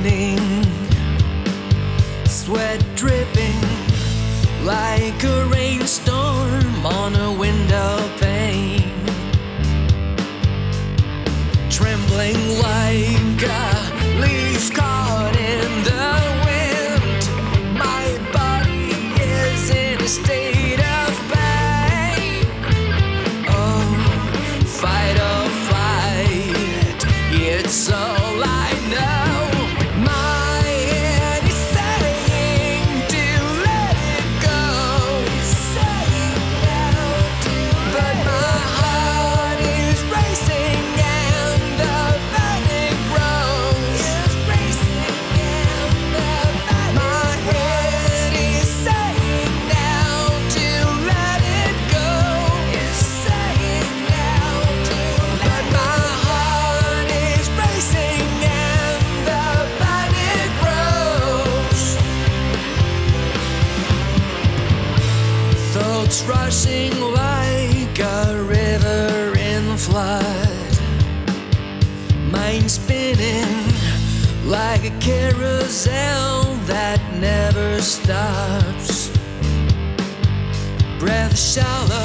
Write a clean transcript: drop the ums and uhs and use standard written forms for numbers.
lightning, sweat dripping like a rainstorm on a window pane, trembling like a leaf caught in the wind. My body is in a state of pain. Oh, fight or flight, it's all I know. My head is saying to let it go, but my heart is racing and the panic grows. My head is saying now to let it go, but my heart is racing and the panic grows. Thoughts rushing like a river in flood, mind spinning like a carousel that never stops, breath shallow